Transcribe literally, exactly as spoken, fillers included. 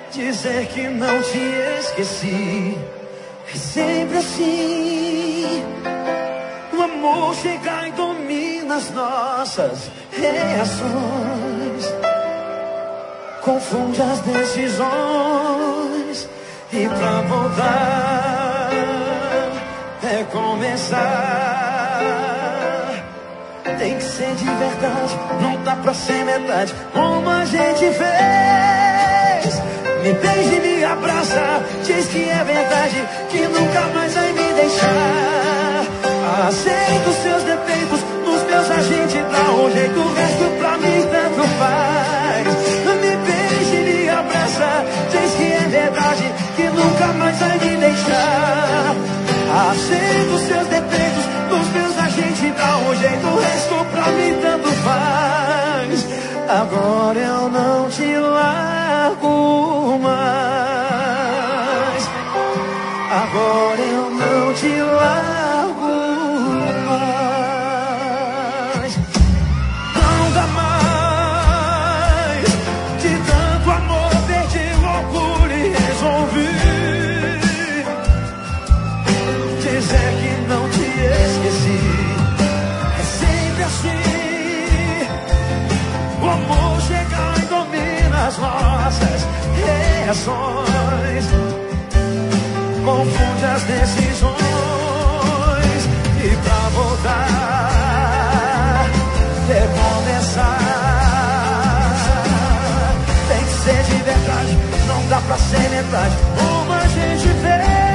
dizer que não te esqueci. É sempre assim. O amor chega e domina as nossas reações, confunde as decisões. E pra voltar é começar. Tem que ser de verdade, não dá pra ser metade, como a gente fez. Me beija e me abraça, diz que é verdade, que nunca mais vai me deixar. Aceito os seus defeitos, nos meus a gente dá um jeito, o resto pra mim tanto faz. Me beija e me abraça, diz que é verdade, que nunca mais vai me deixar. Aceito os seus defeitos, nos meus a gente dá um jeito, o resto pra mim tanto faz. Agora eu não te largo mais. Agora eu não te largo mais. Não dá mais. De tanto amor perdi loucura e resolvi dizer que não te esqueci. É sempre assim. O amor chega e domina as nossas reações, confunde as decisões. E pra voltar é começar. Tem que ser de verdade, não dá pra ser metade, como a gente fez.